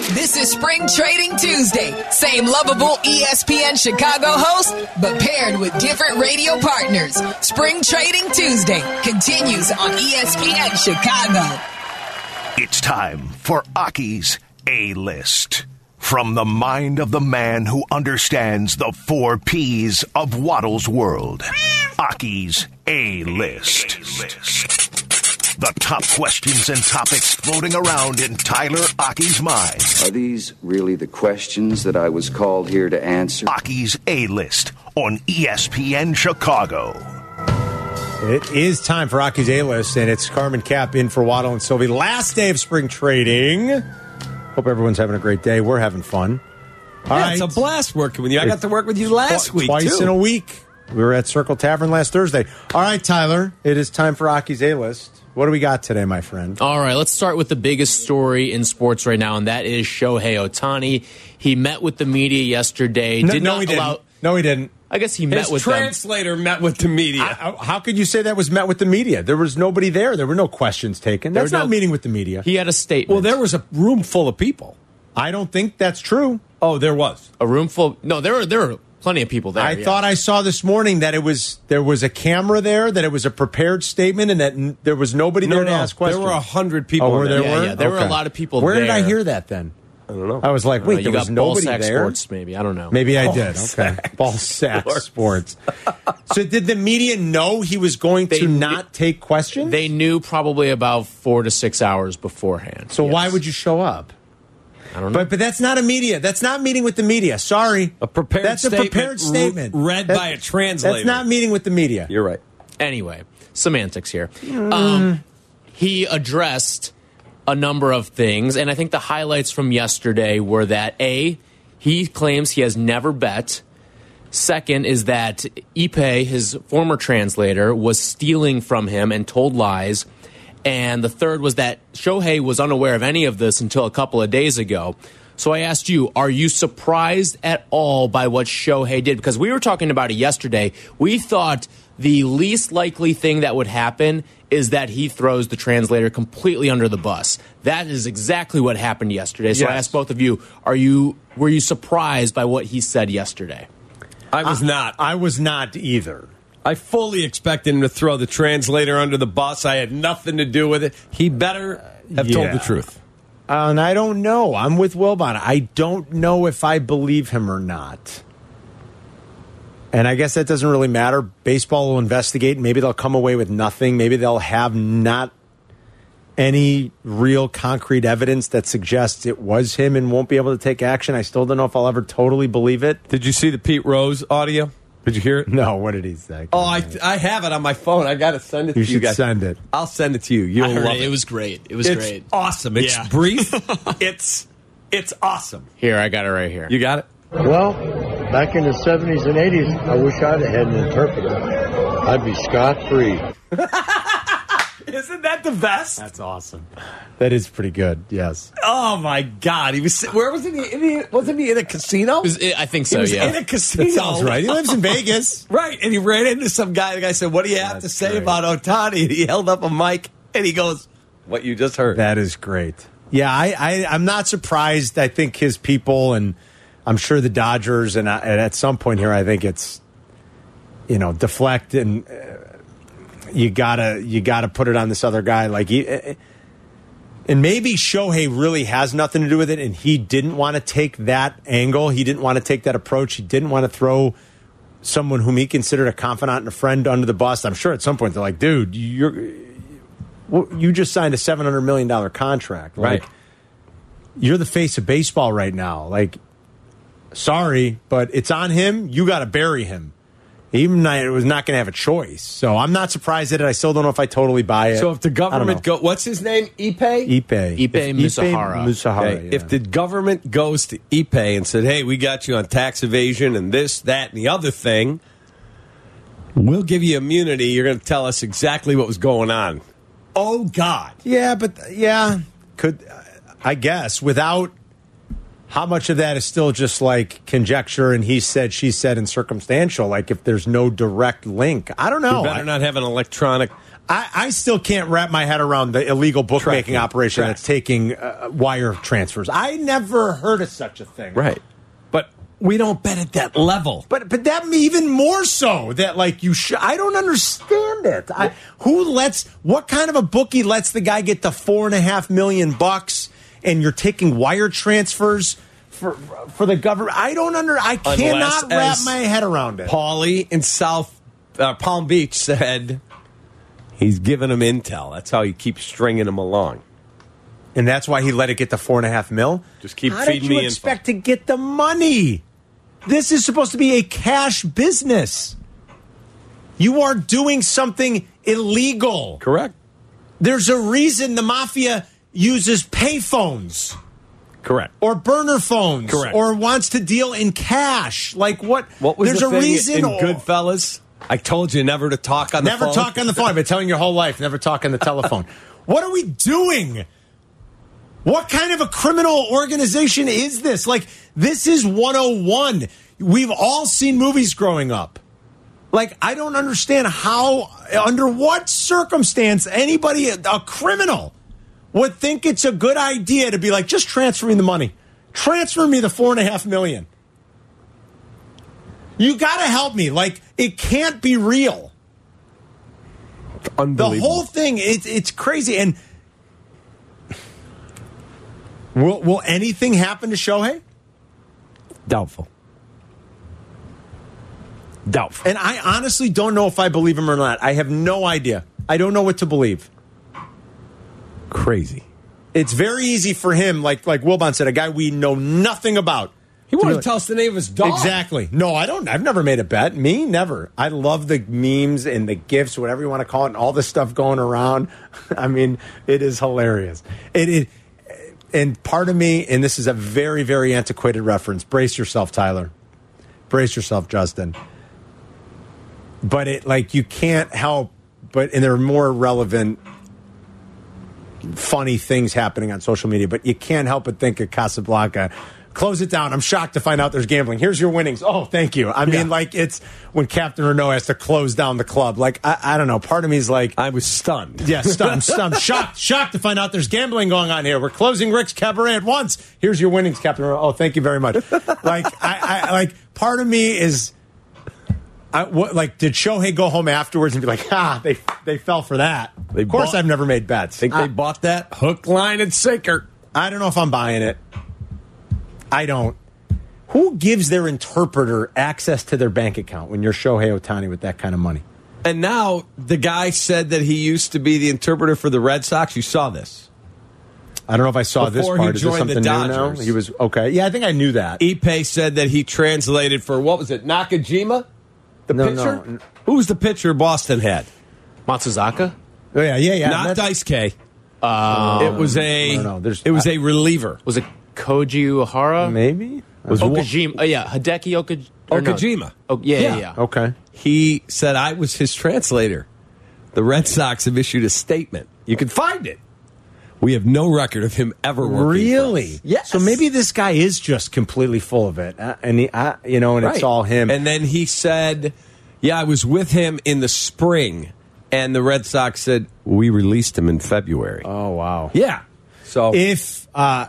This is Spring Trading Tuesday. Same lovable ESPN Chicago host, but paired with different radio partners. Spring Trading Tuesday continues on ESPN Chicago. It's time for Aki's A-List. From the mind of the man who understands the 4 Ps of Waddle's world. Aki's A-List. The top questions and topics floating around in Tyler Aki's mind. Are these really the questions that I was called here to answer? Aki's A-List on ESPN Chicago. It is time for Aki's A-List, and it's Carmen Cap in for Waddle and Sylvie. Last day of spring trading. Hope everyone's having a great day. We're having fun. All right. It's a blast working with you. I got to work with you last week, twice in a week. We were at Circle Tavern last Thursday. All right, Tyler, it is time for Aki's A-List. What do we got today, my friend? All right, let's start with the biggest story in sports right now, and that is Shohei Ohtani. He met with the media yesterday. No, he didn't. No, he didn't. I guess he met with them. His translator met with the media. How could you say that was met with the media? There was nobody there. There were no questions taken. That's not meeting with the media. He had a statement. Well, there was a room full of people. I don't think that's true. Oh, there was. A room full? No, there were plenty of people there. I thought I saw this morning that there was a camera there, that it was a prepared statement, and that there was nobody there to ask questions. There were 100 people. Oh, there were? Yeah, there were a lot of people Where there. did I hear that then? I don't know. I was like, wait, there was nobody there? Sports, maybe. I don't know. Maybe I did. Okay. Ballsack Sports. So did the media know he was going to not take questions? They knew probably about 4 to 6 hours beforehand. So why would you show up? I don't know. But that's not a media. That's not meeting with the media. Sorry. A prepared statement read by a translator. That's not meeting with the media. You're right. Anyway, semantics here. He addressed a number of things, and I think the highlights from yesterday were that, A, he claims he has never bet. Second is that Ipe, his former translator, was stealing from him and told lies. And the third was that Shohei was unaware of any of this until a couple of days ago. So I asked you, are you surprised at all by what Shohei did? Because we were talking about it yesterday. We thought the least likely thing that would happen is that he throws the translator completely under the bus. That is exactly what happened yesterday. So I asked both of you, were you surprised by what he said yesterday? I was not. I was not either. I fully expected him to throw the translator under the bus. I had nothing to do with it. He better have told the truth. And I don't know. I'm with Wilbon. I don't know if I believe him or not. And I guess that doesn't really matter. Baseball will investigate. Maybe they'll come away with nothing. Maybe they'll have not any real concrete evidence that suggests it was him and won't be able to take action. I still don't know if I'll ever totally believe it. Did you see the Pete Rose audio? Did you hear it? No, what did he say? Oh, I have it on my phone. I got to send it to you guys. You should send it. I'll send it to you. You'll love it. It was great. It's great. Awesome. It's brief. It's awesome. Here, I got it right here. You got it? Well, back in the 70s and 80s, I wish I'd have had an interpreter. I'd be scot-free. Isn't that the best? That's awesome. That is pretty good, yes. Oh, my God. Where was he? Wasn't he in a casino? I think so, He was yeah. in a casino. That sounds right. He lives in Vegas. Right, and he ran into some guy. The guy said, what do you have to say about Ohtani? And he held up a mic, and he goes, what you just heard. That is great. Yeah, I'm not surprised. I think his people, and I'm sure the Dodgers, and at some point here, I think it's, deflect and you gotta put it on this other guy. And maybe Shohei really has nothing to do with it, and he didn't want to take that angle. He didn't want to take that approach. He didn't want to throw someone whom he considered a confidant and a friend under the bus. I'm sure at some point they're like, dude, you just signed a $700 million contract. Right. You're the face of baseball right now. Sorry, but it's on him. You got to bury him. Even I was not going to have a choice. So I'm not surprised at it. I still don't know if I totally buy it. So if the government what's his name? Ipe Musahara. Musahara. If the government goes to Ipe and said, hey, we got you on tax evasion and this, that, and the other thing, we'll give you immunity. You're going to tell us exactly what was going on. Oh, God. Yeah, I guess, without how much of that is still just conjecture and he said, she said, and circumstantial, if there's no direct link. I don't know. You better not have an electronic. I still can't wrap my head around the illegal bookmaking operation that's taking wire transfers. I never heard of such a thing. Right. But we don't bet at that level. But that even more so that like I don't understand it. What kind of a bookie lets the guy get the $4.5 million and you're taking wire transfers for the government? I cannot wrap my head around it. Paulie in Palm Beach said he's giving him intel. That's how he keeps stringing him along. And that's why he let it get to $4.5 million? Just keep How feeding me info. How did you expect to get the money? This is supposed to be a cash business. You are doing something illegal. Correct. There's a reason the mafia uses payphones. Correct. Or burner phones. Correct. Or wants to deal in cash. Like what? What was There's the a thing reason in Goodfellas? I told you never to talk on the phone. Never talk on the phone. I've been telling you your whole life, never talk on the telephone. What are we doing? What kind of a criminal organization is this? Like, this is 101. We've all seen movies growing up. Like, I don't understand under what circumstance anybody, a criminal, would think it's a good idea to be like, just transfer me the money. Transfer me the $4.5 million. You got to help me. Like, it can't be real. It's unbelievable. The whole thing, it's crazy. And will anything happen to Shohei? Doubtful. And I honestly don't know if I believe him or not. I have no idea. I don't know what to believe. Crazy. It's very easy for him, like Wilbon said, a guy we know nothing about. He wanted to tell us the name of his dog. Exactly. No, I don't. I've never made a bet. Me, never. I love the memes and the GIFs, whatever you want to call it, and all this stuff going around. I mean, it is hilarious. And part of me, and this is a very, very antiquated reference. Brace yourself, Tyler. Brace yourself, Justin. But you can't help and there are more relevant, funny things happening on social media, but you can't help but think of Casablanca. Close it down. I'm shocked to find out there's gambling. Here's your winnings. Oh, thank you. I mean, it's when Captain Renault has to close down the club. Like, I don't know. Part of me is like... I was stunned. Yeah, stunned. Shocked to find out there's gambling going on here. We're closing Rick's Cabaret at once. Here's your winnings, Captain Renault. Oh, thank you very much. Part of me is... did Shohei go home afterwards and be like, they fell for that? Of course, I've never made bets. Think they bought that? Hook, line, and sinker. I don't know if I'm buying it. I don't. Who gives their interpreter access to their bank account when you're Shohei Ohtani with that kind of money? And now the guy said that he used to be the interpreter for the Red Sox. You saw this. I don't know if I saw Before this part. he joined the Dodgers. He was okay. Yeah, I think I knew that. Ippei said that he translated for, what was it, Nakajima? The pitcher? No. Who was the pitcher Boston had? Matsuzaka? Oh, yeah. Not Dice K. It was a reliever. Was it Koji Uehara? Maybe. Was Okajima? Hideki Okajima. Oh, yeah. Okay. He said I was his translator. The Red Sox have issued a statement. You can find it. We have no record of him ever working. Really? Yes. So maybe this guy is just completely full of it, and it's all him. And then he said, "Yeah, I was with him in the spring." And the Red Sox said, "We released him in February." Oh wow. Yeah. So if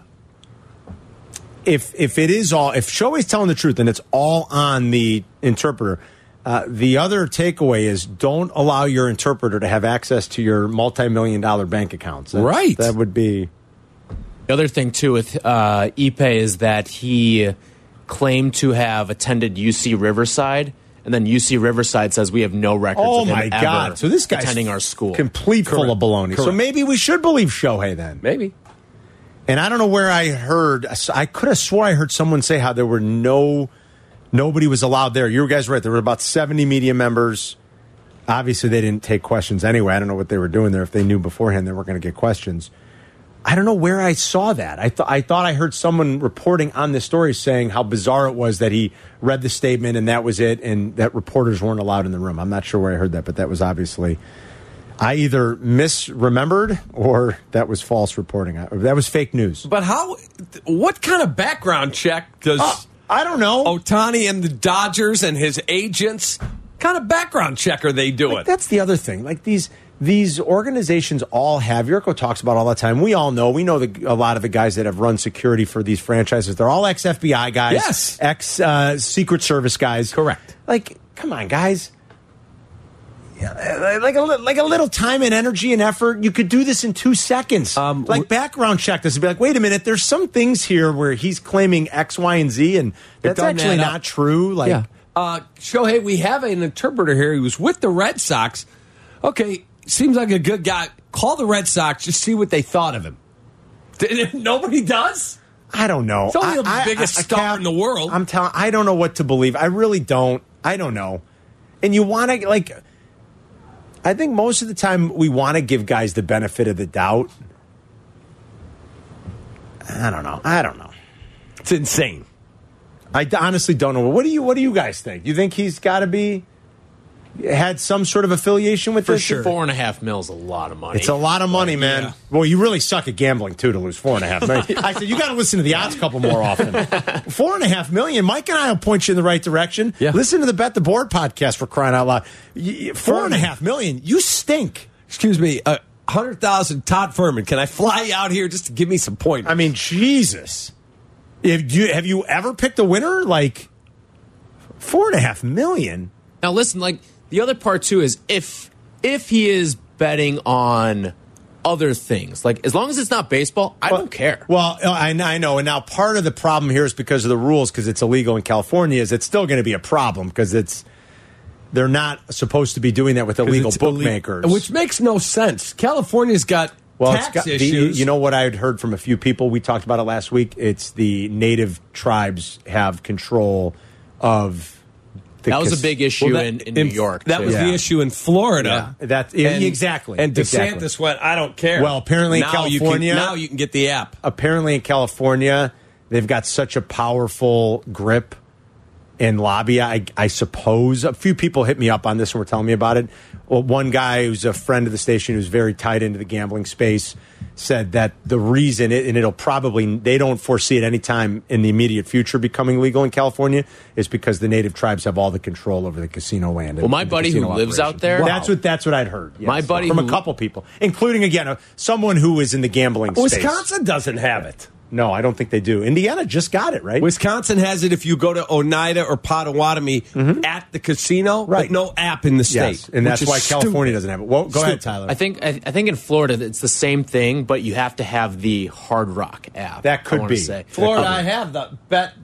it is all, if Shohei's telling the truth and it's all on the interpreter, the other takeaway is don't allow your interpreter to have access to your multi-million-dollar bank accounts. That would be... The other thing, too, with Ippei is that he claimed to have attended UC Riverside, and then UC Riverside says we have no records of him ever so this guy's attending our school. Complete full of baloney. So maybe we should believe Shohei then. Maybe. And I don't know where I heard. I could have swore I heard someone say how there were nobody was allowed there. You guys were right. There were about 70 media members. Obviously, they didn't take questions anyway. I don't know what they were doing there. If they knew beforehand they weren't going to get questions. I don't know where I saw that. I thought I heard someone reporting on this story saying how bizarre it was that he read the statement and that was it, and that reporters weren't allowed in the room. I'm not sure where I heard that, but that was obviously... I either misremembered or that was false reporting. That was fake news. But what kind of background check does... I don't know. Ohtani and the Dodgers and his agents, what kind of background check are they doing? That's the other thing. Like these these organizations all have, Yurko talks about all the time. We all know, a lot of the guys that have run security for these franchises. They're all ex-FBI guys. Yes. Ex-Secret Service guys. Correct. Like, come on, guys. Yeah, like a little time and energy and effort. You could do this in 2 seconds. Background check this and be like, wait a minute, there's some things here where he's claiming X, Y, and Z, and that's actually not true. Like, yeah. Shohei, we have an interpreter here. He was with the Red Sox. Okay, seems like a good guy. Call the Red Sox, just see what they thought of him. Nobody does? I don't know. He's only the biggest star in the world. I don't know what to believe. I really don't. I don't know. And you want to, like, I think most of the time we want to give guys the benefit of the doubt. I don't know. It's insane. I honestly don't know. What do you guys think? You think he's got to be had some sort of affiliation with this? For sure. $4.5 million is a lot of money. It's a lot of money, man. Yeah. Well, you really suck at gambling, too, to lose $4.5 million. I said, you got to listen to the odds couple more often. $4.5 million. Mike and I will point you in the right direction. Yeah. Listen to the Bet the Board podcast for crying out loud. $4.5 million. You stink. Excuse me. 100,000 Todd Furman. Can I fly out here just to give me some pointers? I mean, Jesus. Have you ever picked a winner? Like, $4.5 million? Now, listen, like, the other part, too, is if he is betting on other things, like, as long as it's not baseball, I don't care. Well, I know. And now part of the problem here is because of the rules, because it's illegal in California, is it's still going to be a problem because they're not supposed to be doing that with illegal bookmakers. Which makes no sense. California's got tax issues. You know what I had heard from a few people? We talked about it last week. It's the native tribes have control of... That was a big issue in New York. That was the issue in Florida. Yeah. Exactly. And DeSantis went, I don't care. Well, apparently in California... Now you can get the app. Apparently in California, they've got such a powerful grip and lobby, I suppose. A few people hit me up on this and were telling me about it. Well, one guy who's a friend of the station who's very tied into the gambling space said that the reason, and it'll probably, they don't foresee it anytime in the immediate future becoming legal in California, is because the native tribes have all the control over the casino land. Well, my buddy who lives out there, that's what I'd heard. Yes. My buddy from a couple people, including again someone who is in the gambling space. Wisconsin doesn't have it. No, I don't think they do. Indiana just got it, right? Wisconsin has it if you go to Oneida or Potawatomi at the casino, right? But no app in the state. Yes, and that's why California doesn't have it. Well, go ahead, Tyler. I think in Florida it's the same thing, but you have to have the Hard Rock app. That could be. Florida, I have the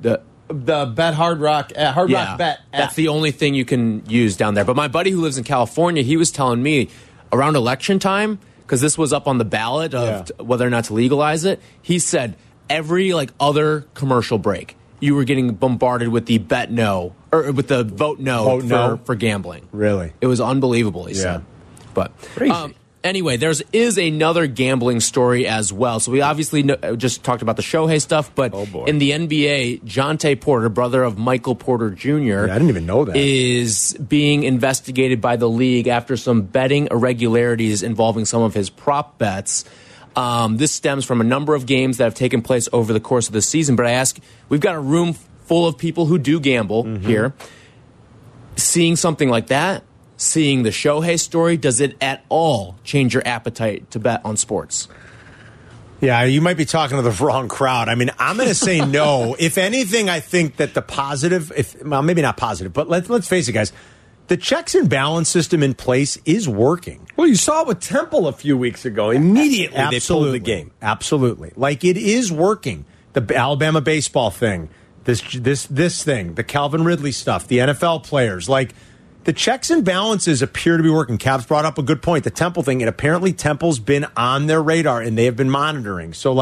Bet Hard Rock Rock Bet app. That's the only thing you can use down there. But my buddy who lives in California, he was telling me around election time, because this was up on the ballot of whether or not to legalize it, he said every other commercial break, you were getting bombarded with the bet no or with the vote no for gambling. Really, it was unbelievable. He said, but anyway, is another gambling story as well. So we obviously just talked about the Shohei stuff, but in the NBA, Jonte Porter, brother of Michael Porter Jr., I didn't even know that, is being investigated by the league after some betting irregularities involving some of his prop bets. This stems from a number of games that have taken place over the course of the season. But I ask, we've got a room full of people who do gamble here. Seeing something like that, seeing the Shohei story, does it at all change your appetite to bet on sports? Yeah, you might be talking to the wrong crowd. I mean, I'm going to say no. If anything, I think that the positive, maybe not positive, but let's face it, guys. The checks and balance system in place is working. Well, you saw it with Temple a few weeks ago. Immediately they pulled the game. Absolutely. Like, it is working. The Alabama baseball thing, this thing, the Calvin Ridley stuff, the NFL players. Like, the checks and balances appear to be working. Cavs brought up a good point, the Temple thing. And apparently Temple's been on their radar, and they have been monitoring. So,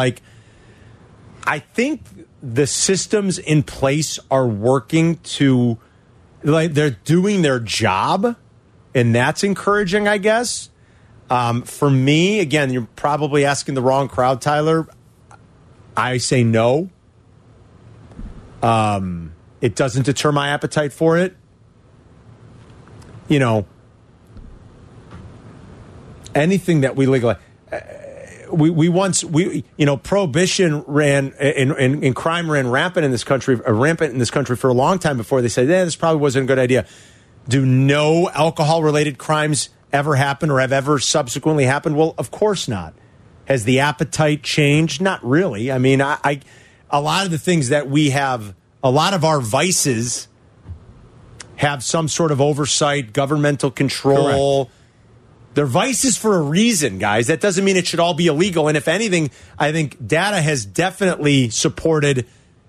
I think the systems in place are working to... they're doing their job, and that's encouraging, I guess. For me, again, you're probably asking the wrong crowd, Tyler. I say no. It doesn't deter my appetite for it. Anything that we legalize. Prohibition ran and crime ran rampant in this country for a long time before they said, this probably wasn't a good idea. Do no alcohol-related crimes ever happened or have ever subsequently happened? Well, of course not. Has the appetite changed? Not really. I mean, I a lot of the things that we have, a lot of our vices have some sort of oversight, governmental control. Correct. They're vices for a reason, guys. That doesn't mean it should all be illegal. And if anything, I think data has definitely supported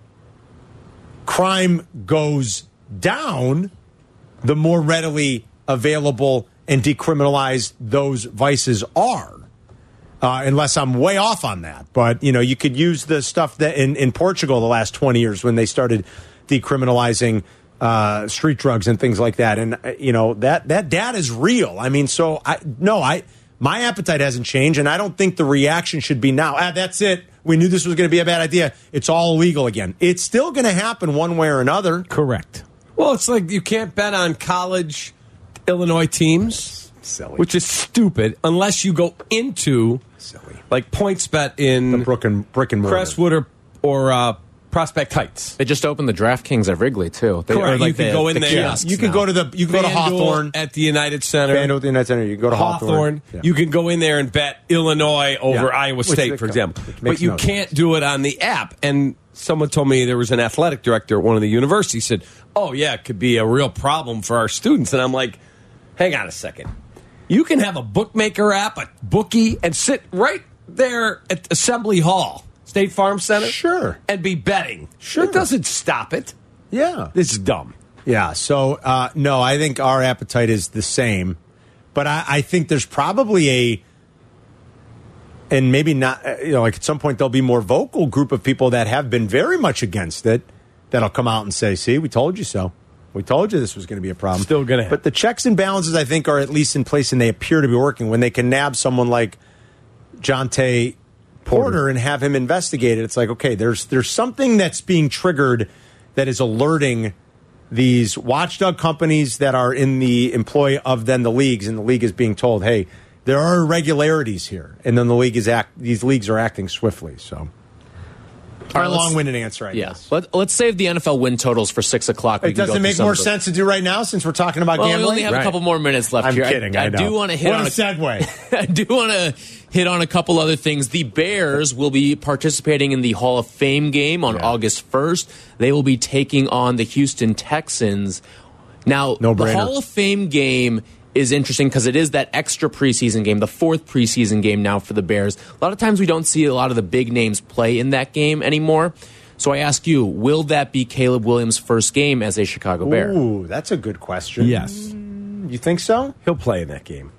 crime goes down the more readily available and decriminalized those vices are. Unless I'm way off on that. But, you know, you could use the stuff that in Portugal the last 20 years when they started decriminalizing street drugs and things like that. And, you know, that data is real. I mean, so, my appetite hasn't changed, and I don't think the reaction should be now. That's it. We knew this was going to be a bad idea. It's all illegal again. It's still going to happen one way or another. Correct. Well, it's like you can't bet on college Illinois teams, Silly. which is stupid, unless you go into like PointsBet in The brick and mortar. Crestwood or Prospect Heights. They just opened the DraftKings at Wrigley too. Correct. You can go in there. You can go to Hawthorne at the United Center. FanDuel at the United Center. You can go to Hawthorne. Yeah. You can go in there and bet Illinois over Iowa State, for example. But you can't do it on the app. And someone told me there was an athletic director at one of the universities said, "Oh yeah, it could be a real problem for our students." And I'm like, "Hang on a second. You can have a bookmaker app, a bookie, and sit right there at Assembly Hall, State Farm Center, Sure, and be betting. Sure, it doesn't stop it. Yeah, This is dumb." Yeah, so, no, I think our appetite is the same. But I think there's probably and maybe not, like at some point there'll be more vocal group of people that have been very much against it that'll come out and say, see, we told you so. We told you this was going to be a problem. Still going to happen. But the checks and balances, I think, are at least in place, and they appear to be working. When they can nab someone like Jonte Porter and have him investigated, it's like, okay, there's something that's being triggered that is alerting these watchdog companies that are in the employ of then the leagues, and the league is being told, hey, there are irregularities here, and then the league these leagues are acting swiftly. So, All right, long-winded answer, I guess. Let's save the NFL win totals for 6 o'clock. It doesn't make more sense to do right now since we're talking about gambling. We only have a couple more minutes left here. I'm kidding. I do want to hit on a segue. I do want to hit on a couple other things. The Bears will be participating in the Hall of Fame game on August 1st. They will be taking on the Houston Texans. Now, the Hall of Fame game is interesting because it is that extra preseason game, the fourth preseason game now for the Bears. A lot of times we don't see a lot of the big names play in that game anymore. So I ask you, will that be Caleb Williams' first game as a Chicago Bear? Ooh, that's a good question. Yes. You think so? He'll play in that game.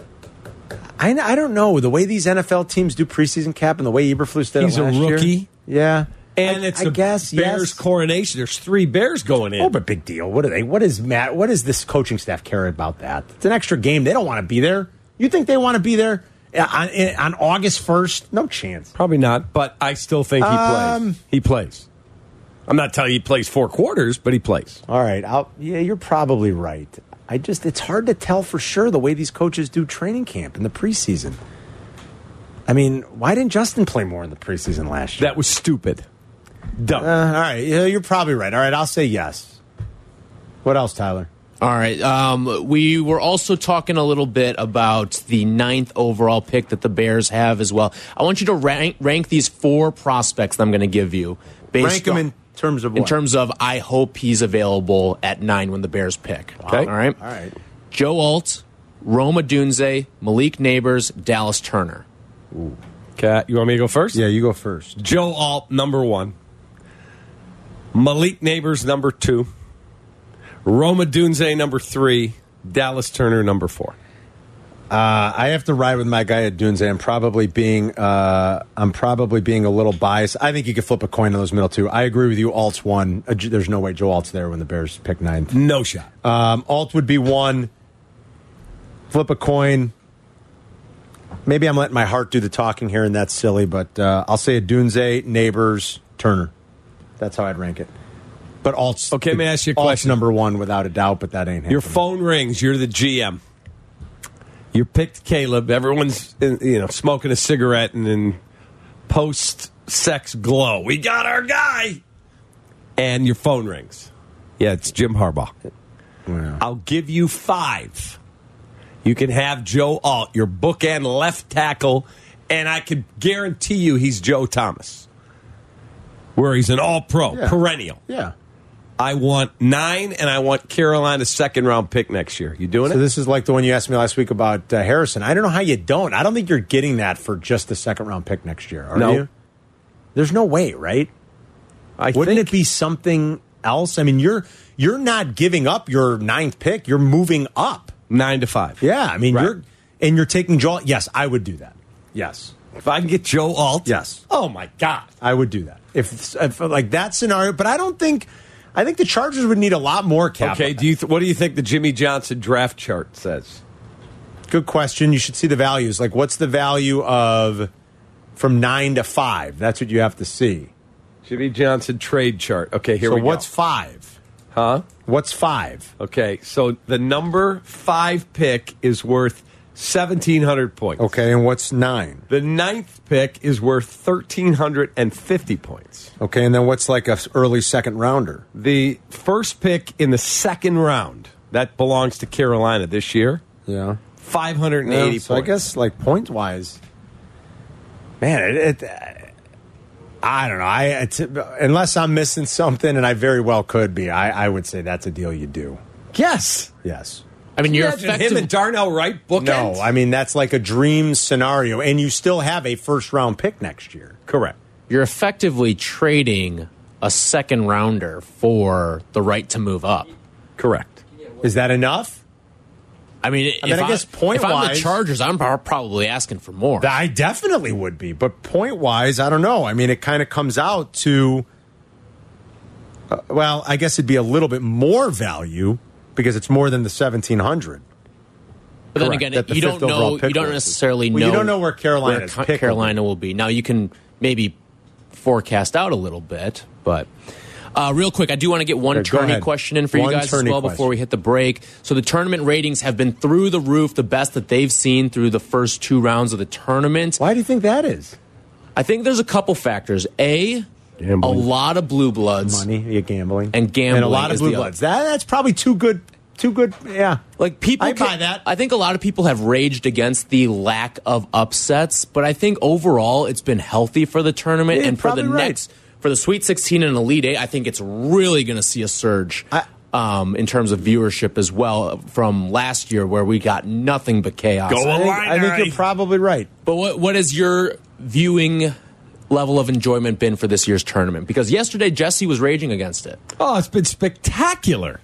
I don't know. The way these NFL teams do preseason cap and the way Eberflus did He's it last a rookie. year. Yeah. And it's Bears coronation. There's 3 Bears going in. Oh, but big deal. What are they? What does this coaching staff care about that? It's an extra game. They don't want to be there. You think they want to be there on August 1st? No chance. Probably not, but I still think he plays. He plays. I'm not telling you he plays 4 quarters, but he plays. All right. You're probably right. It's hard to tell for sure the way these coaches do training camp in the preseason. I mean, why didn't Justin play more in the preseason last year? That was stupid. Dumb. All right. You're probably right. All right. I'll say yes. What else, Tyler? All right. We were also talking a little bit about the 9th overall pick that the Bears have as well. I want you to rank these 4 prospects that I'm going to give you. Rank them in terms of what? In terms of, I hope he's available at 9 when the Bears pick. Okay. All right. All right. Joe Alt, Rome Odunze, Malik Neighbors, Dallas Turner. Ooh. Okay. You want me to go first? Yeah, you go first. Joe Alt, number 1. Malik Neighbors, number 2. Rome Odunze, number 3. Dallas Turner, number 4. I have to ride with my guy at Odunze. I'm probably being a little biased. I think you could flip a coin on those middle 2. I agree with you. Alt's 1. There's no way Joe Alt's there when the Bears pick 9th. No shot. Alt would be 1. Flip a coin. Maybe I'm letting my heart do the talking here, and that's silly, but I'll say Odunze, Neighbors, Turner. That's how I'd rank it. But Alt's okay. Let me ask you a Alt's question. number 1 without a doubt, but that ain't happening. Your phone rings. You're the GM. You picked Caleb. Everyone's smoking a cigarette and in post-sex glow. We got our guy. And your phone rings. Yeah, it's Jim Harbaugh. Wow. I'll give you 5. You can have Joe Alt, your bookend left tackle, and I could guarantee you he's Joe Thomas, where he's an all-pro, perennial. Yeah. I want 9, and I want Carolina's second-round pick next year. You doing So it? this is like the one you asked me last week about Harrison. I don't know how you don't. I don't think you're getting that for just the second-round pick next year, are you? There's no way, right? Wouldn't it be something else? I mean, you're not giving up your 9th pick. You're moving up 9 to 5. Yeah, I mean, Right. you're taking Joe. Yes, I would do that. Yes, If I can get Joe Alt, yes, oh my God, I would do that. If like that scenario, but I don't think. I think the Chargers would need a lot more cap. Okay, what do you think the Jimmy Johnson draft chart says? Good question. You should see the values. Like, what's the value of from 9 to 5? That's what you have to see. Jimmy Johnson trade chart. Okay, here we go. So what's 5? Huh? What's 5? Okay, so the number 5 pick is worth 1,700 points. Okay, and what's 9? The 9th pick is worth 1,350 points. Okay, and then what's like a early second rounder? The first pick in the second round, that belongs to Carolina this year, Yeah. 580 points. So I guess like point wise, man, I don't know. Unless I'm missing something, and I very well could be, I would say that's a deal you do. Yes. Yes. I mean, you're Imagine effective. him and Darnell Wright bookend? No, I mean, that's like a dream scenario, and you still have a first-round pick next year. Correct. You're effectively trading a second rounder for the right to move up. Correct. Is that enough? I mean, I guess point-wise- if I'm the Chargers, I'm probably asking for more. I definitely would be, but point-wise, I don't know. I mean, it kind of comes out to, well, I guess it'd be a little bit more value because it's more than the 1,700. But then Correct. again, That the you don't fifth overall know. pick You don't was. necessarily Well, know. you don't know where Carolina's pick will be. Carolina will be. Now you can maybe forecast out a little bit, but real quick, I do want to get one Go tourney ahead. question in for you One guys as tourney well before we hit the break. So the tournament ratings have been through the roof, the best that they've seen through the first 2 rounds of the tournament. Why do you think that is? I think there's a couple factors. A lot of blue bloods. Money, you're gambling. And gambling a lot of is blue the bloods. That's probably too good. Too good, yeah. Like people I buy that. I think a lot of people have raged against the lack of upsets, but I think overall it's been healthy for the tournament Yeah, and for the probably right. next for the Sweet 16 and Elite 8. I think it's really going to see a surge in terms of viewership as well from last year where we got nothing but chaos. I think you're probably right. But what has your viewing level of enjoyment been for this year's tournament? Because yesterday Jesse was raging against it. Oh, it's been spectacular.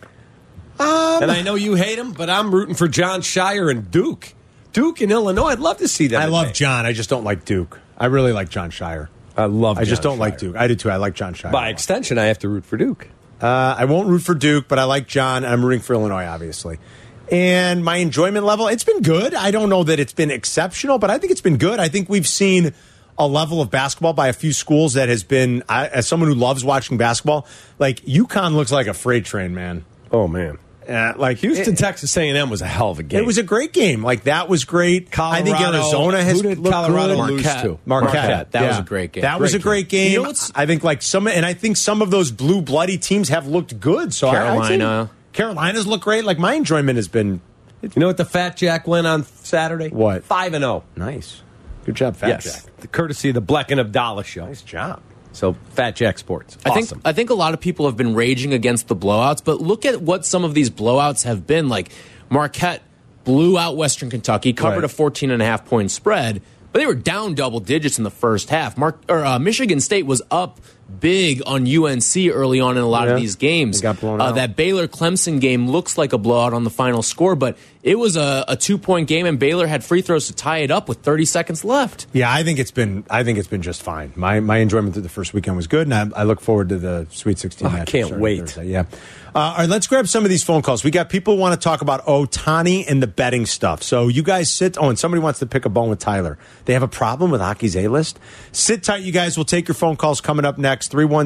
And I know you hate him, but I'm rooting for John Shire and Duke. Duke in Illinois. I'd love to see that. I love John. I just don't like Duke. I really like John Shire. I love I just John don't like Shire. Duke. I do too. I like John Shire. By extension, I have to root for Duke. I won't root for Duke, but I like John. I'm rooting for Illinois, obviously. And my enjoyment level, it's been good. I don't know that it's been exceptional, but I think it's been good. I think we've seen a level of basketball by a few schools that has been, as someone who loves watching basketball, like UConn looks like a freight train, man. Oh, man. Like Houston, Texas A&M was a hell of a game. It was a great game. Like, that was great. I think Arizona has who did looked Colorado good. lose Marquette. to? Marquette. That was Yeah. a great game. That was a great game. You know what's- I think some of those blue bloody teams have looked good. So Carolina. Carolina's looked great. Like, my enjoyment has been You know what the Fat Jack went on Saturday? What? 5-0. nice. Good job, Fat Yes. Jack. The courtesy of the Bleck and Abdallah show. Nice job. So, Fat Jack Sports. I Awesome. think a lot of people have been raging against the blowouts, but look at what some of these blowouts have been. Like Marquette blew out Western Kentucky, covered Right. a 14.5 point spread, but they were down double digits in the first half. Michigan State was up big on UNC early on in a lot of these games. They got blown out. That Baylor-Clemson game looks like a blowout on the final score, but it was a 2-point game, and Baylor had free throws to tie it up with 30 seconds left. Yeah, I think it's been just fine. My enjoyment through the first weekend was good, and I look forward to the Sweet 16 I match can't starting wait. Thursday. Yeah. All right, let's grab some of these phone calls. We got people who want to talk about Ohtani and the betting stuff. So you guys sit. Oh, and somebody wants to pick a bone with Tyler. They have a problem with Hockey's A-list. Sit tight, you guys. We'll take your phone calls coming up next.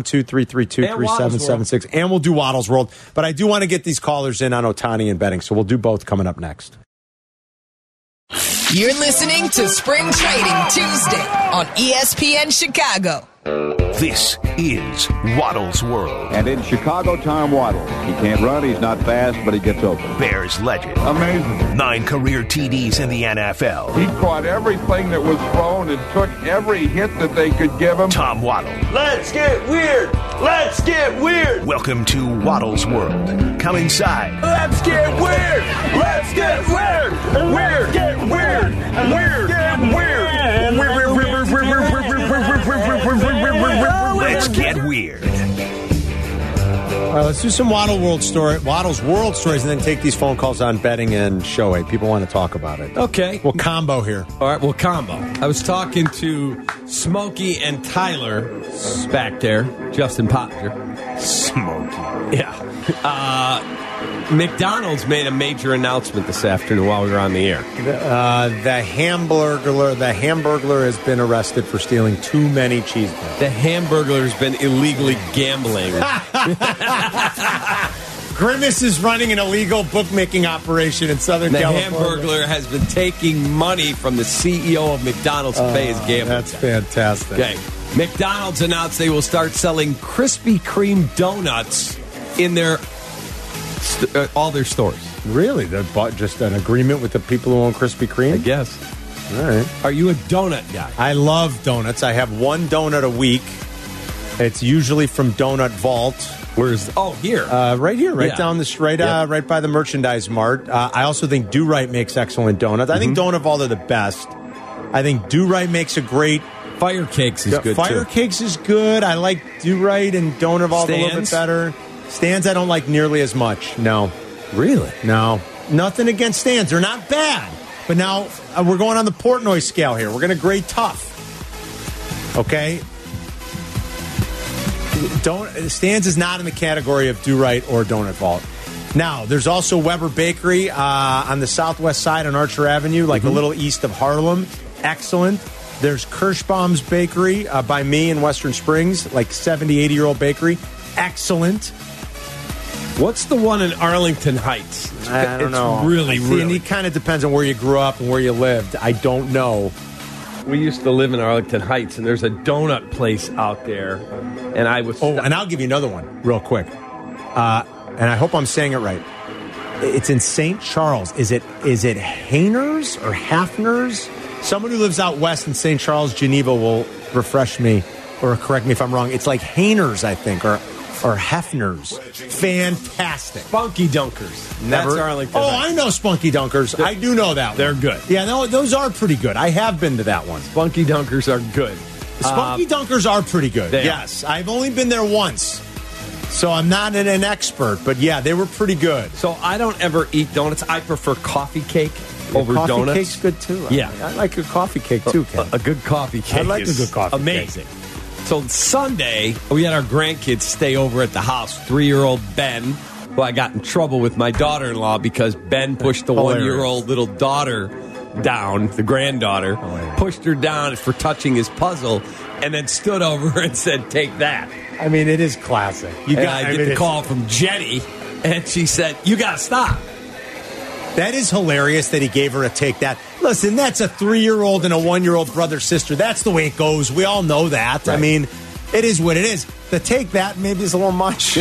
312-332-3776. And we'll do Waddle's World. But I do want to get these callers in on Ohtani and betting, so we'll do both coming up next. You're listening to Spring Trading Tuesday on ESPN Chicago. This is Waddle's World. And in Chicago, Tom Waddle. He can't run, he's not fast, but he gets open. Bears legend. Amazing. 9 career TDs in the NFL. He caught everything that was thrown and took every hit that they could give him. Tom Waddle. Let's get weird. Let's get weird. Welcome to Waddle's World. Come inside. Let's get weird. Let's get weird. Weird. Get weird. Weird. Get weird. Let's get weird. All right, let's do some Waddle's World Stories, and then take these phone calls on betting and Shohei. People want to talk about it. Okay. We'll combo here. All right, we'll combo. I was talking to Smokey and Tyler back there, Justin Pottinger. Smokey. Yeah. McDonald's made a major announcement this afternoon while we were on the air. The Hamburglar has been arrested for stealing too many cheeseburgers. The Hamburglar's been illegally gambling. Grimace is running an illegal bookmaking operation in Southern California. The Hamburglar has been taking money from the CEO of McDonald's to pay his gambling. That's fantastic. Okay. McDonald's announced they will start selling Krispy Kreme donuts in their all their stores. Really? They bought just an agreement with the people who own Krispy Kreme? I guess. All right. Are you a donut guy? I love donuts. I have one donut a week. It's usually from Donut Vault. Where's here? Right here, down the street, right by the Merchandise Mart. I also think Do Right makes excellent donuts. I think Donut Vault are the best. I think Do Right makes a great. Fire Cakes is good Fire too. Cakes is good. I like Do Right and Donut Vault a little bit better. Stan's I don't like nearly as much. No. Really? No. Nothing against Stan's. They're not bad. But now we're going on the Portnoy scale here. We're going to grade tough. Okay? Stan's is not in the category of Do Right or Donut Vault. Now, there's also Weber Bakery on the southwest side on Archer Avenue, like a little east of Harlem. Excellent. There's Kirschbaum's Bakery by me in Western Springs, like 70, 80-year-old bakery. Excellent. What's the one in Arlington Heights? I don't know. It's really. And it kind of depends on where you grew up and where you lived. I don't know. We used to live in Arlington Heights, and there's a donut place out there. And I was. Oh, and I'll give you another one real quick. And I hope I'm saying it right. It's in St. Charles. Is it Hainers or Hafner's? Someone who lives out west in St. Charles, Geneva, will refresh me or correct me if I'm wrong. It's like Hainers, I think, or Hefner's. Fantastic. Spunky Dunkers. Never. That's Arlington. Oh, I know Spunky Dunkers. I do know that one. They're good. Yeah, no, those are pretty good. I have been to that one. Spunky Dunkers are good. Spunky Dunkers are pretty good. They Yes. I've only been there once. So I'm not an expert, but yeah, they were pretty good. So I don't ever eat donuts. I prefer coffee cake over coffee donuts. Coffee cake's good too. Yeah. I like a coffee cake too, Ken. A good coffee cake. I like a good coffee amazing. So Sunday, we had our grandkids stay over at the house. 3-year-old Ben, who I got in trouble with my daughter-in-law because Ben pushed the 1-year-old little daughter down, the granddaughter, pushed her down for touching his puzzle, and then stood over her and said, "Take that." I mean, it is classic. I get the call from Jenny, and she said, "You got to stop." That is hilarious that he gave her a take that. Listen, that's a 3-year-old and a 1-year-old brother-sister. That's the way it goes. We all know that. Right. I mean, it is what it is. The take that maybe is a little much.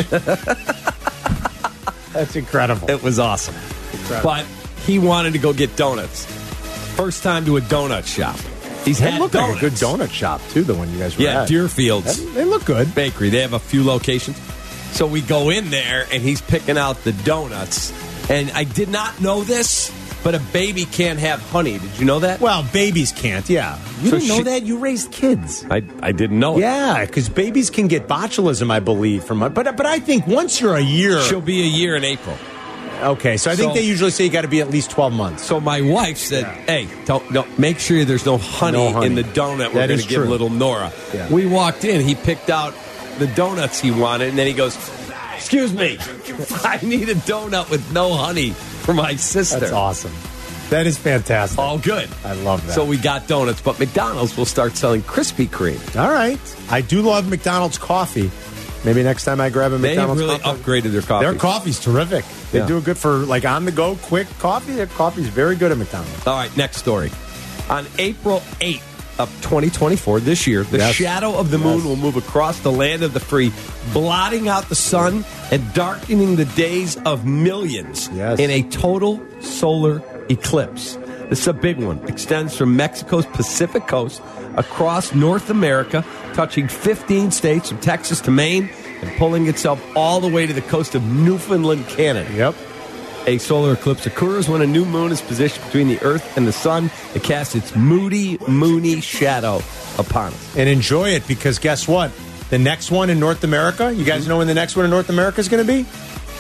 That's incredible. It was awesome. Incredible. But he wanted to go get donuts. First time to a donut shop. He's had look donuts. like a good donut shop, too, the one you guys were at. Deerfields. They look good. Bakery. They have a few locations. So we go in there, and he's picking out the donuts. And I did not know this, but a baby can't have honey. Did you know that? Well, babies can't, yeah. You didn't know that? You raised kids. I didn't know it. Yeah, because babies can get botulism, I believe. But I think once you're a year... She'll be a year in April. Okay, so I think they usually say you got to be at least 12 months. So my wife said, "Hey, don't make sure there's no honey in the donut we're going to give little Nora." Yeah. We walked in. He picked out the donuts he wanted, and then he goes, "Excuse me, I need a donut with no honey for my sister." That's awesome. That is fantastic. All good. I love that. So we got donuts, but McDonald's will start selling Krispy Kreme. All right. I do love McDonald's coffee. Maybe next time I grab a They have McDonald's really coffee. upgraded their coffee. Their coffee's terrific. They Yeah. do it good for like on the go, quick coffee. Their coffee's very good at McDonald's. All right, next story. On April 8th of 2024, this year, the Yes. shadow of the moon Yes. will move across the land of the free, blotting out the sun and darkening the days of millions Yes. in a total solar eclipse. This is a big one. Extends from Mexico's Pacific coast across North America, touching 15 states from Texas to Maine, and pulling itself all the way to the coast of Newfoundland, Canada. Yep. A solar eclipse occurs when a new moon is positioned between the Earth and the sun. It casts its moony shadow upon us. And enjoy it because guess what? The next one in North America, you guys know when the next one in North America is going to be?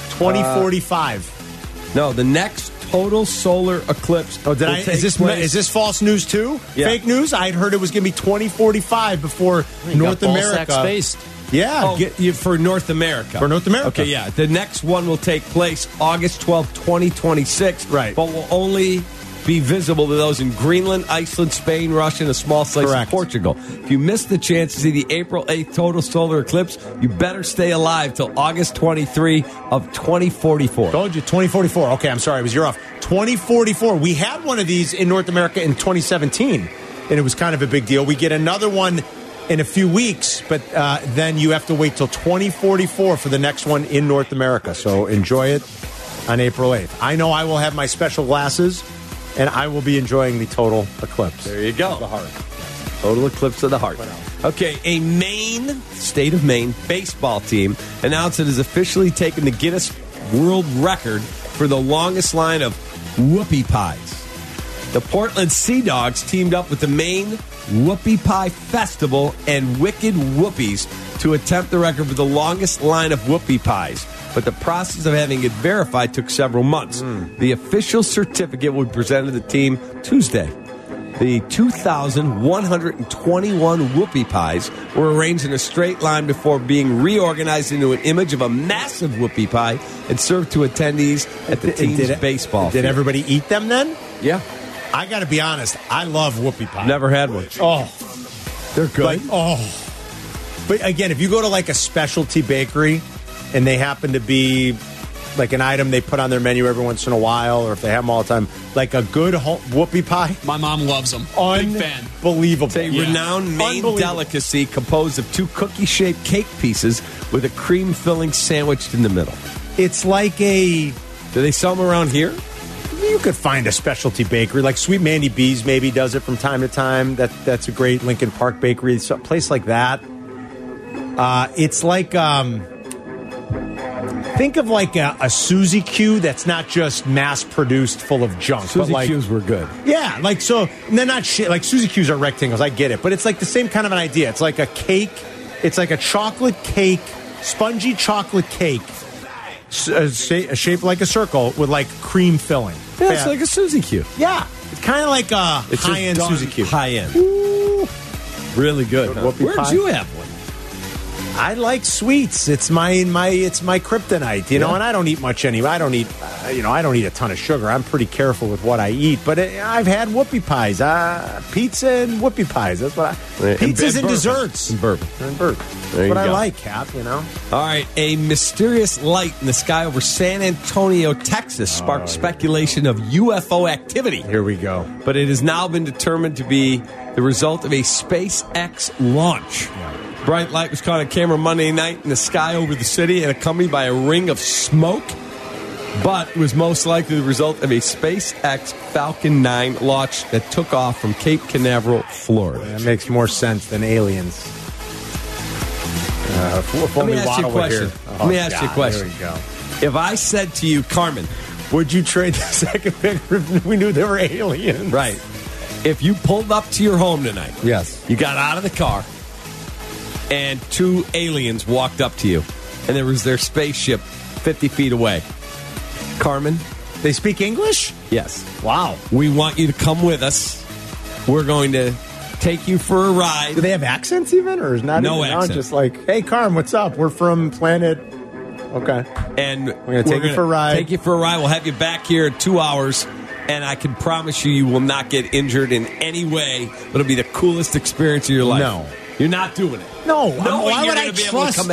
2045. No, the next total solar eclipse. Oh, did will I? take Is place- this false news too? Yeah. Fake news? I'd heard it was going to be 2045 before North America. Based. Yeah. for North America. For North America. Okay, yeah. The next one will take place August 12th, 2026. Right. But will only be visible to those in Greenland, Iceland, Spain, Russia, and a small slice Correct. of Portugal. If you missed the chance to see the April 8th total solar eclipse, you better stay alive till August 23 of 2044. Told you, 2044. Okay, I'm sorry, it was your off. 2044. We had one of these in North America in 2017, and it was kind of a big deal. We get another one in a few weeks, but then you have to wait till 2044 for the next one in North America. So enjoy it on April 8th. I know I will have my special glasses, and I will be enjoying the total eclipse. There you go. The heart. Total eclipse of the heart. Okay, a state of Maine baseball team announced it has officially taken the Guinness World Record for the longest line of whoopie pies. The Portland Sea Dogs teamed up with the Maine Whoopie Pie Festival and Wicked Whoopies to attempt the record for the longest line of whoopie pies. But the process of having it verified took several months. The official certificate will be presented to the team Tuesday. The 2,121 whoopie pies were arranged in a straight line before being reorganized into an image of a massive whoopie pie and served to attendees at the team's baseball Did field. everybody eat them then? Yeah. I got to be honest. I love whoopie pie. Never had one. Oh, They're good. But again, if you go to like a specialty bakery and they happen to be like an item they put on their menu every once in a while, or if they have them all the time, like a good whoopie pie, My mom loves them. Big fan. unbelievable. It's a renowned Maine delicacy composed of two cookie-shaped cake pieces with a cream filling sandwiched in the middle. It's like a. Do they sell them around here? You could find a specialty bakery, like Sweet Mandy B's maybe does it from time to time. That's a great Lincoln Park bakery, a place like that. It's like think of like a Suzy Q that's not just mass produced, full of junk. Suzy but like, Q's were good. Yeah, like so. And they're not shit. Like Suzy Q's are rectangles. I get it, but it's like the same kind of an idea. It's like a cake. It's like a chocolate cake, spongy chocolate cake, shaped like a circle with like cream filling. Yeah, it's like a Suzy Q. Yeah, it's kind of like a It's high-end just Suzy Q. High-end. Really good. Huh? Whoopie Where'd pie. you have one? I like sweets. It's my kryptonite, you know. Yeah. And I don't eat much anyway. I don't eat, I don't eat a ton of sugar. I'm pretty careful with what I eat. But I've had whoopie pies, pizza and whoopie pies. That's what pizzas and bourbon. desserts And bourbon. and bourbon. There That's you what I go. like, Cap. You know. All right, a mysterious light in the sky over San Antonio, Texas, sparked speculation of UFO activity. Here we go. But it has now been determined to be the result of a SpaceX launch. Bright light was caught on camera Monday night in the sky over the city and accompanied by a ring of smoke, but was most likely the result of a SpaceX Falcon 9 launch that took off from Cape Canaveral, Florida. That makes more sense than aliens. If Let me only ask you a Waddle were question. here. Let me ask you a God, question. There we go. If I said to you, Carmen, Would you trade the second pick if we knew they were aliens? right, if you pulled up to your home tonight, Yes. you got out of the car, and two aliens walked up to you, and there was their spaceship 50 feet away. Carmen? They speak English? Yes. Wow. We want you to come with us. We're going to take you for a ride. Do they have accents even, or is not? No even accent. Just like, hey, Carm, what's up? We're from planet. Okay. And we're gonna take you for a ride. Take you for a ride. We'll have you back here in 2 hours, and I can promise you will not get injured in any way. It'll be the coolest experience of your life. No. You're not doing it. No. Knowing why you're would I going to be able to trust? come back.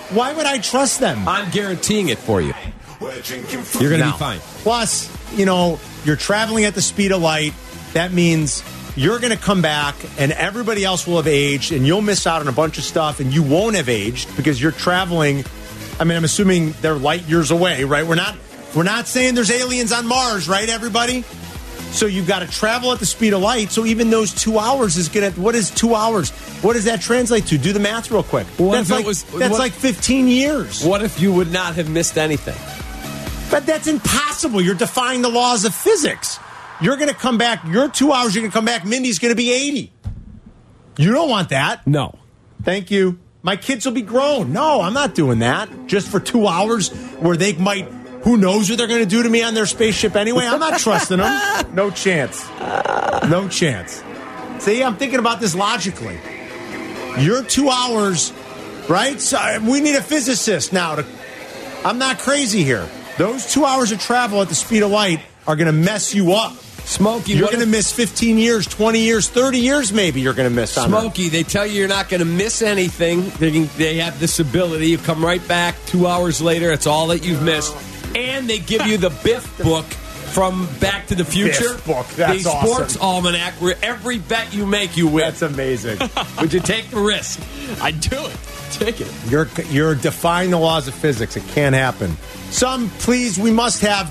Why would I trust them? I'm guaranteeing it for you. You're going to be fine. Plus, you're traveling at the speed of light. That means you're going to come back and everybody else will have aged and you'll miss out on a bunch of stuff and you won't have aged because you're traveling. I mean, I'm assuming they're light years away, right? We're not saying there's aliens on Mars, right, everybody? So you've got to travel at the speed of light. So even those 2 hours is going to, what is 2 hours? What does that translate to? Do the math real quick. That's like 15 years. What if you would not have missed anything? But that's impossible. You're defying the laws of physics. You're going to come back. Your 2 hours, you're going to come back. Mindy's going to be 80. You don't want that. No. Thank you. My kids will be grown. No, I'm not doing that. Just for 2 hours where they might, who knows what they're going to do to me on their spaceship anyway? I'm not trusting them. No chance. No chance. See, I'm thinking about this logically. Your 2 hours, right? So we need a physicist now. I'm not crazy here. Those 2 hours of travel at the speed of light are going to mess you up. Smokey, you're going to miss 15 years, 20 years, 30 years maybe you're going to miss. Smokey, they tell you you're not going to miss anything. They have this ability. You come right back 2 hours later. It's all that you've missed. And they give you the Biff book from Back to the Future. Biff book. That's the awesome. Sports Almanac where every bet you make, you win. That's amazing. Would you take the risk? I'd do it. Take it. You're defying the laws of physics. It can't happen. Please, we must have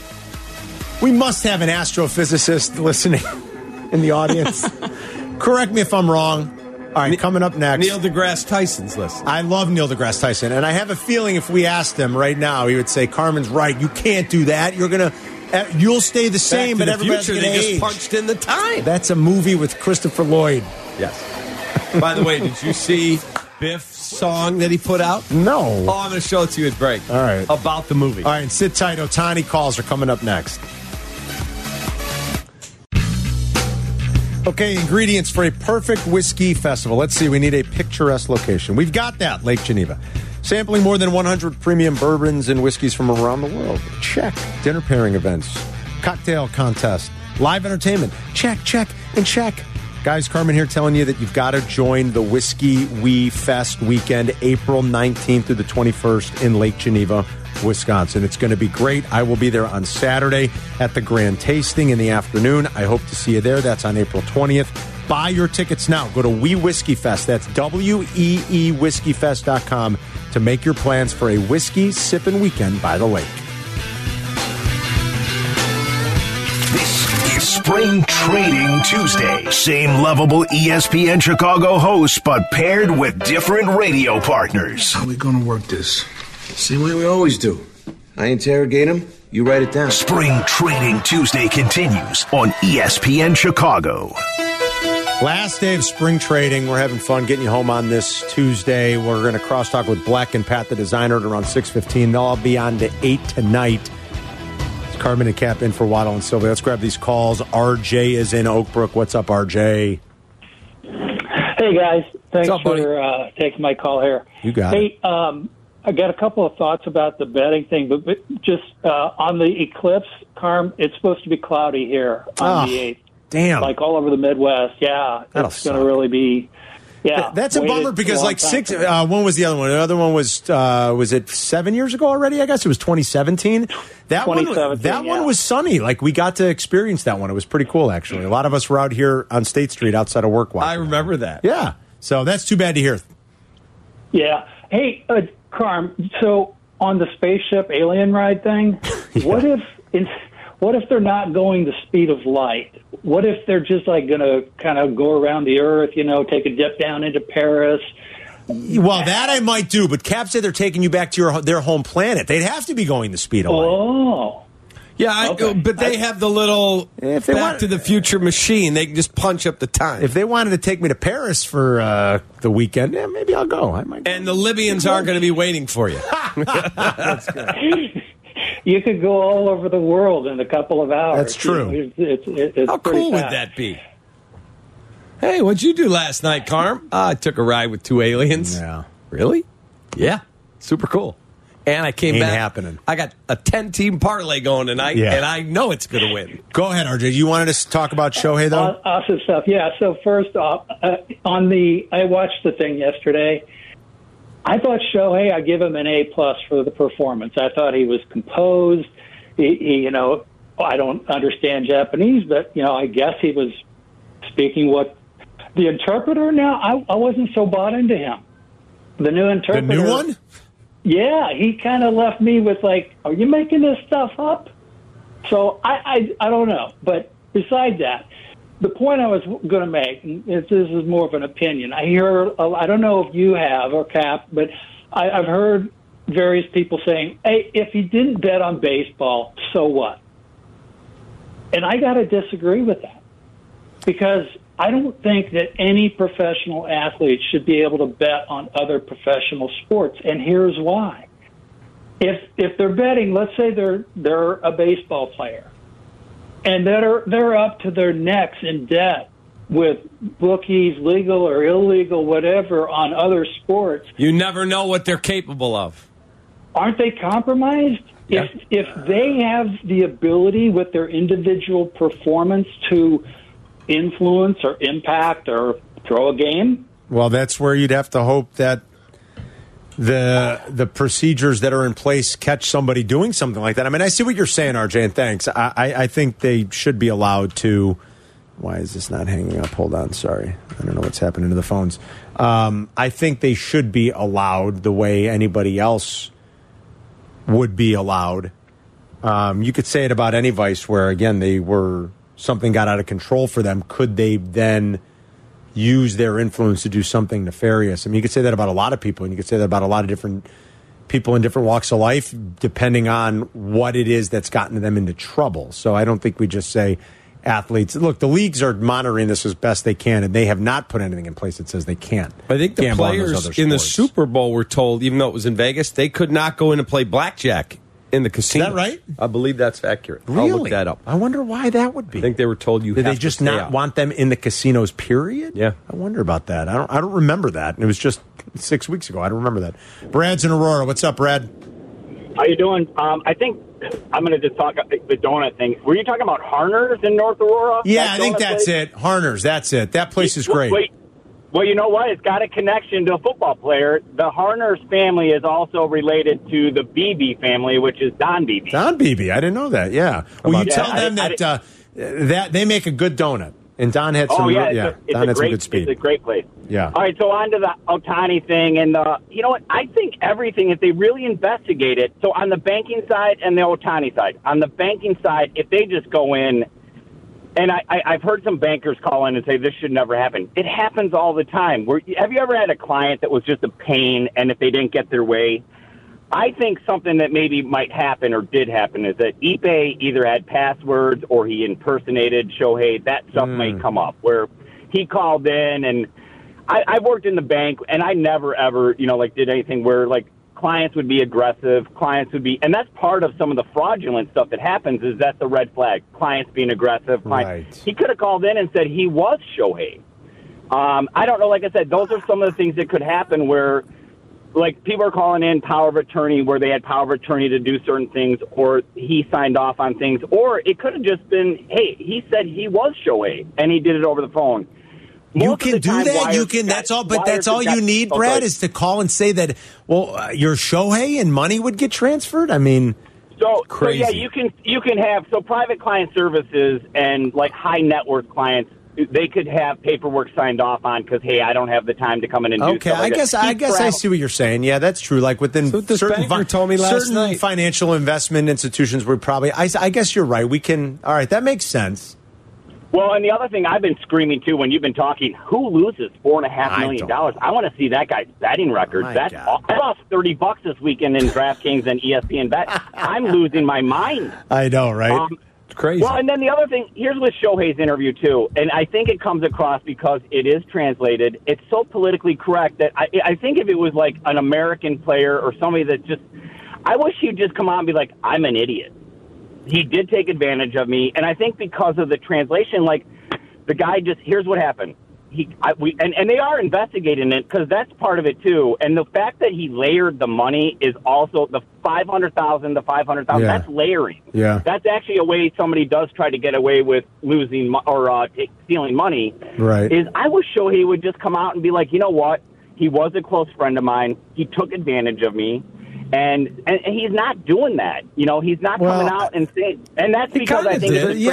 an astrophysicist listening in the audience. Correct me if I'm wrong. All right, coming up next. Neil deGrasse Tyson's listening. I love Neil deGrasse Tyson, and I have a feeling if we asked him right now, he would say, Carmen's right. You can't do that. You'll stay the same, but everybody's going to age. They just punched in the time. That's a movie with Christopher Lloyd. Yes. By the way, did you see Biff's song that he put out? No. Oh, I'm going to show it to you at break. All right. About the movie. All right, and sit tight. Otani calls are coming up next. Okay, ingredients for a perfect whiskey festival. Let's see, we need a picturesque location. We've got that, Lake Geneva. Sampling more than 100 premium bourbons and whiskeys from around the world. Check. Dinner pairing events. Cocktail contest. Live entertainment. Check, check, and check. Guys, Carmen here telling you that you've got to join the Whiskey We Fest weekend, April 19th through the 21st in Lake Geneva, Wisconsin. It's going to be great. I will be there on Saturday at the Grand Tasting in the afternoon. I hope to see you there. That's on April 20th. Buy your tickets now. Go to We Whiskey Fest. That's WEE whiskeyfest.com to make your plans for a whiskey sipping weekend by the lake. This is Spring Trading Tuesday. Same lovable ESPN Chicago hosts, but paired with different radio partners. How are we going to work this? Same way we always do. I interrogate him, you write it down. Spring Trading Tuesday continues on ESPN Chicago. Last day of spring trading. We're having fun getting you home on this Tuesday. We're going to crosstalk with Black and Pat, the designer, at around 6:15. They'll all be on to 8 tonight. It's Carmen and Cap in for Waddle and Sylvia. Let's grab these calls. RJ is in Oak Brook. What's up, RJ? Hey, guys. Thanks for taking my call here. You got it. Hey, I got a couple of thoughts about the betting thing, but just on the eclipse, Carm, it's supposed to be cloudy here on the 8th. Damn. Like all over the Midwest. Yeah. It's going to really be, That's a bummer because like when was the other one? The other one was it 7 years ago already? I guess it was 2017. That one was sunny. Like we got to experience that one. It was pretty cool, actually. A lot of us were out here on State Street outside of work watching. I remember that. Yeah. So that's too bad to hear. Yeah. Hey, Carm, so on the spaceship alien ride thing, what if they're not going the speed of light? What if they're just like going to kind of go around the Earth, take a dip down into Paris? Well, that I might do, but Cap said they're taking you back to their home planet. They'd have to be going the speed of light. Oh. Yeah, but they have the little Back to the Future machine. They can just punch up the time. If they wanted to take me to Paris for the weekend, maybe I'll go. I might go. And the Libyans aren't going to be waiting for you. That's good. You could go all over the world in a couple of hours. That's true. It's How cool would that be? Hey, what'd you do last night, Carm? I took a ride with 2 aliens. Yeah. Really? Yeah. Super cool. And I came back. Happening. I got a 10-team parlay going tonight, and I know it's going to win. Go ahead, RJ. You wanted us to talk about Shohei, though? Awesome stuff. Yeah, so first off, I watched the thing yesterday, I thought Shohei, I give him an A+ for the performance. I thought he was composed. He I don't understand Japanese, but, I guess he was speaking what the interpreter now, I wasn't so bought into him. The new interpreter. The new one? Yeah, he kind of left me with like, are you making this stuff up? So I don't know. But besides that, the point I was going to make, and this is more of an opinion. I don't know if you have or Cap, but I've heard various people saying, hey, if he didn't bet on baseball, so what? And I got to disagree with that, because I don't think that any professional athlete should be able to bet on other professional sports, and here's why. If they're betting, let's say they're a baseball player, and they're up to their necks in debt with bookies, legal or illegal, whatever, on other sports. You never know what they're capable of. Aren't they compromised? Yeah. If they have the ability with their individual performance to influence or impact or throw a game? Well, that's where you'd have to hope that the procedures that are in place catch somebody doing something like that. I mean, I see what you're saying, RJ, and thanks. I think they should be allowed to. Why is this not hanging up? Hold on, sorry. I don't know what's happening to the phones. I think they should be allowed the way anybody else would be allowed. You could say it about any vice where, again, something got out of control for them. Could they then use their influence to do something nefarious? I mean, you could say that about a lot of people, and you could say that about a lot of different people in different walks of life, depending on what it is that's gotten them into trouble. So I don't think we just say athletes. Look, the leagues are monitoring this as best they can, and they have not put anything in place that says they can't. I think the players in the Super Bowl were told, even though it was in Vegas, they could not go in and play blackjack in the casino. Is that right? I believe that's accurate. Really? I'll look that up. I wonder why that would be. I think they were told Did they just not want them in the casinos, period? Yeah. I wonder about that. I don't remember that. It was just 6 weeks ago. I don't remember that. Brad's in Aurora. What's up, Brad? How you doing? I think I'm going to just talk the donut thing. Were you talking about Harner's in North Aurora? Yeah, I think that's it. Harner's, that's it. That place is great. Well, you know what? It's got a connection to a football player. The Harner's family is also related to the Beebe family, which is Don Beebe. Don Beebe. I didn't know that, yeah. Well, you tell them that they make a good donut. And Don had some, Don had some good speed. It's a great place. Yeah. All right, so on to the Ohtani thing. And you know what? I think everything, if they really investigate it, so on the banking side and the Ohtani side, on the banking side, if they just go in, and I've heard some bankers call in and say this should never happen. It happens all the time. Have you ever had a client that was just a pain, and if they didn't get their way? I think something that maybe might happen or did happen is that Ippei either had passwords or he impersonated Shohei. That stuff might come up where he called in, and I worked in the bank, and I never ever, did anything where clients would be aggressive, and that's part of some of the fraudulent stuff that happens is that's the red flag. Clients being aggressive. Right. He could have called in and said he was Shohei. I don't know. Like I said, those are some of the things that could happen where, people are calling in power of attorney where they had power of attorney to do certain things, or he signed off on things, or it could have just been, hey, he said he was Shohei, and he did it over the phone. You can do that. That's all. But that's all you need, Brad, is to call and say that. Well, you're Shohei, and money would get transferred. I mean, crazy. So yeah, you can have private client services and high net worth clients. They could have paperwork signed off on because, hey, I don't have the time to come in and do stuff. I guess I see what you're saying. Yeah, that's true. Within certain told me last night. Financial investment institutions would probably. I guess you're right. We can. All right, that makes sense. Well, and the other thing I've been screaming too when you've been talking, who loses $4.5 million? I want to see that guy's betting record. I lost $30 this weekend in DraftKings and ESPN Bet. I'm losing my mind. I know, right? It's crazy. Well, and then the other thing, here's with Shohei's interview too, and I think it comes across because it is translated. It's so politically correct that I think if it was an American player or somebody that just, I wish he'd just come out and be like, I'm an idiot. He did take advantage of me, and I think because of the translation, the guy just, here's what happened. And they are investigating it because that's part of it too. And the fact that he layered the money is also the $500,000, the $500,000. Yeah. That's layering. Yeah, that's actually a way somebody does try to get away with losing or stealing money. Right. Is I wish Shohei would just come out and be like, you know what? He was a close friend of mine. He took advantage of me. And he's not doing that. You know, he's not coming out and saying, and that's because I think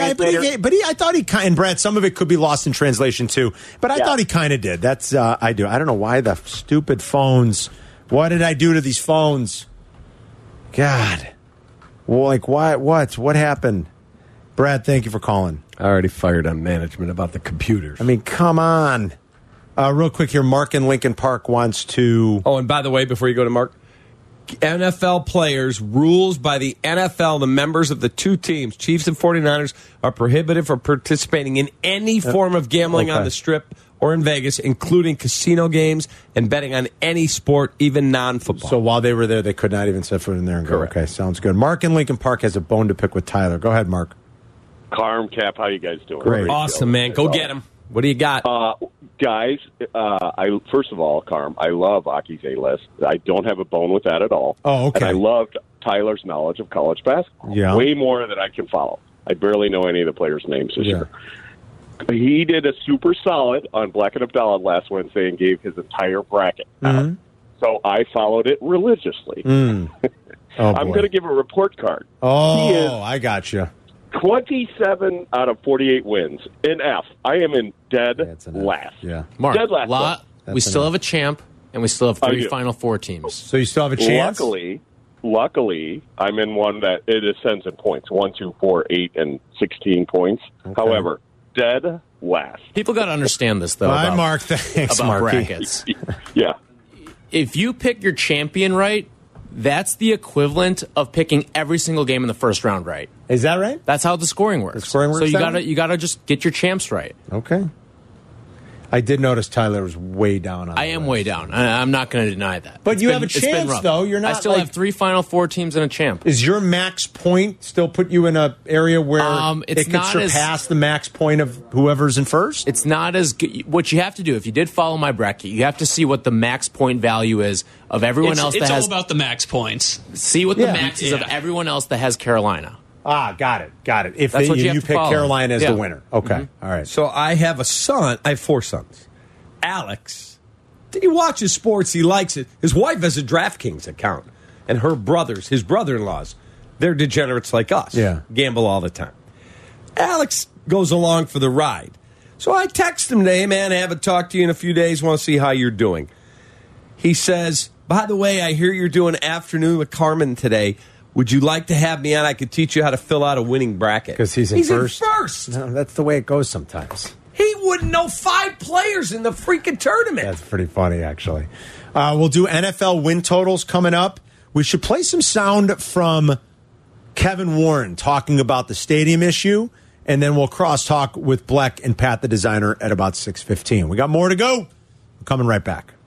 I thought he kind, and Brad, some of it could be lost in translation too, but I thought he kind of did. That's, I don't know why the stupid phones, what did I do to these phones? God. Well, like, why, what happened? Brad, thank you for calling. I already fired on management about the computers. I mean, come on. Real quick here, Mark in Lincoln Park wants to. Oh, and by the way, before you go to Mark, NFL players, rules by the NFL, the members of the two teams, Chiefs and 49ers, are prohibited from participating in any form of gambling on the Strip or in Vegas, including casino games and betting on any sport, even non-football. So while they were there, they could not even set foot in there and go, okay, sounds good. Mark in Lincoln Park has a bone to pick with Tyler. Go ahead, Mark. Carm, Cap, how you guys doing? Great. Awesome, man. Go get him. What do you got? Guys, first of all, Carm, I love Aki's A-List. I don't have a bone with that at all. Oh, okay. And I loved Tyler's knowledge of college basketball. Yeah. Way more than I can follow. I barely know any of the players' names this year. He did a super solid on Black and Abdallah last Wednesday and gave his entire bracket out. So I followed it religiously. I'm going to give a report card. Oh, I got you. 27 out of 48 wins. In F. I am in dead last. Yeah. Mark, dead last. We still have a champ, and we still have 3 Final Four teams. So you still have a chance? Luckily, I'm in one that it ascends in points. 1, 2, 4, 8, and 16 points. Okay. However, dead last. People got to understand this, though. Bye, Mark. Thanks, about Marky. brackets. Yeah. If you pick your champion right, that's the equivalent of picking every single game in the first round right. Is that right? That's how the scoring works. The scoring works so that you gotta just get your champs right. Okay. I did notice Tyler was way down on I am way down. I'm not going to deny that. But you have a chance, though. You're not. I still have 3 Final Four teams and a champ. Is your max point still put you in an area where it could surpass the max point of whoever's in first? It's not as good. What you have to do, if you did follow my bracket, you have to see what the max point value is of everyone else that has. It's all about the max points. See what the max is of everyone else that has Carolina. Got it. If That's what you pick Carolina as the winner. Okay. Mm-hmm. All right. So I have a son. I have 4 sons. Alex, he watches sports. He likes it. His wife has a DraftKings account. And her brothers, his brother-in-laws, they're degenerates like us. Yeah. Gamble all the time. Alex goes along for the ride. So I text him today, man, I haven't talked to you in a few days. Want to see how you're doing. He says, by the way, I hear you're doing afternoon with Carmen today. Would you like to have me on? I could teach you how to fill out a winning bracket. Because he's in first. In first. No, that's the way it goes sometimes. He wouldn't know 5 players in the freaking tournament. That's pretty funny, actually. We'll do NFL win totals coming up. We should play some sound from Kevin Warren talking about the stadium issue, and then we'll cross-talk with Bleck and Pat, the designer, at about 6:15. We got more to go. We're coming right back.